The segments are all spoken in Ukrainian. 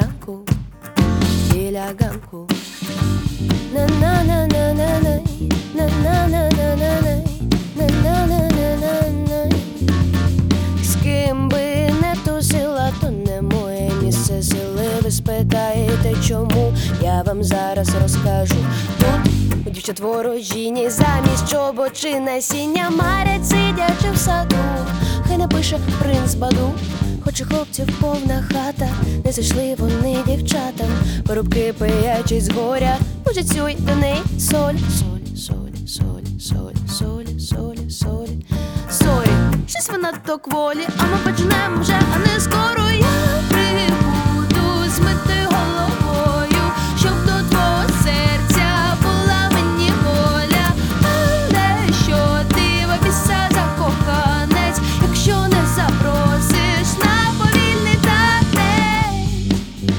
ранку біля ганку. На-на-на-на-на-най, на-на-на-на-на-най, на-на-на-на-на-най. З ким би не тусила, то не моє місце сили. Ви спитаєте, чому? Я вам зараз розкажу. Тут у дівчат ворожінні замість чобот чи насіння марять, сидячи в саду. Хай напише принц Баду. Хоч і хлопців повна хата, не зайшли вони дівчатам. Порубки пиячись з горя, мужицюй до неї соль. Соль, соль, соль, соль, соль, соль, соль. Сорі, щось вона то кволі, а ми почнемо вже, а не скоро. Я прибуду змити головою, щоб до твого серця була мені воля. Але що ти в біса закоханець, якщо не запросиш на повільний танець.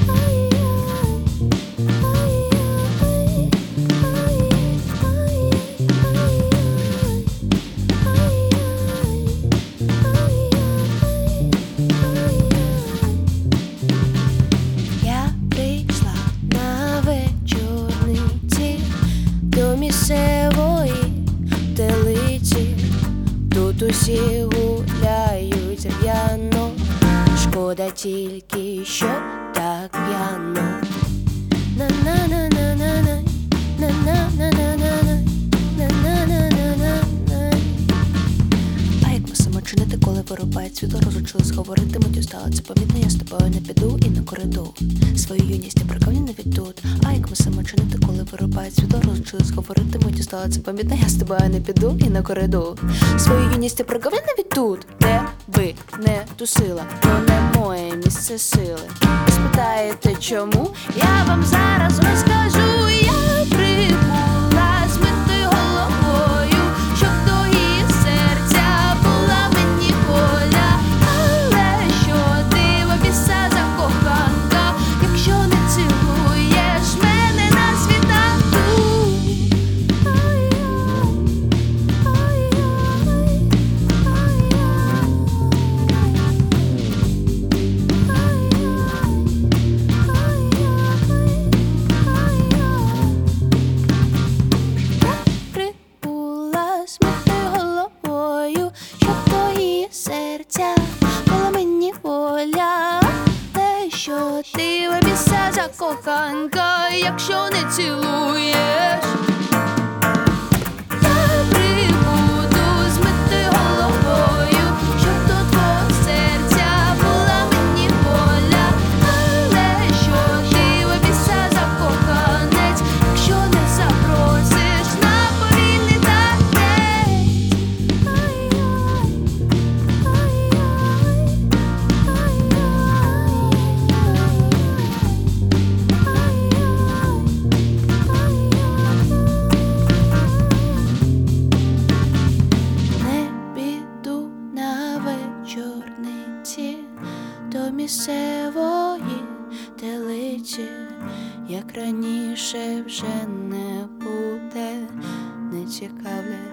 Я прийшла на вечорниці до місцевої телиці. Тут усі гуляють р'яно, шкода тільки, що так п'яно. На-на-на-на-на-най, на-на-на-на-на-най, на-на-на-на-на-най. А як мусимо чинити, коли вирубають світло? Розучились говорити, миттю стало це помітно. Я з тобою не піду і не коридор. Свою юність я прикавні не відтут. А як мусимо чинити, коли вирубають світло? Розучились говорити, миттю стало це помітно. Я з тобою не піду і не коридор. Свою юність я прикавні не відтут. Де ви не тусила, то не моє місце сили. Ви спитаєте, чому? Я вам зараз розкажу. Я прибула змити головою, щоб до її серця була мені воля. Але що ти в біса закоханка, якщо не цілуєш мене на світанку? Прибула змити головою, щоб твої серця була мені воля. Те, що ти в біса закоханка, якщо не цілуєш. Я прибуду змити головою, щоб до твого серця була мені воля. Але що ти в біса закоханець, якщо не запросиш на повільний танець. Не піду на вечорниці до місцевої телиці. Як раніше вже не буде, не цікавлять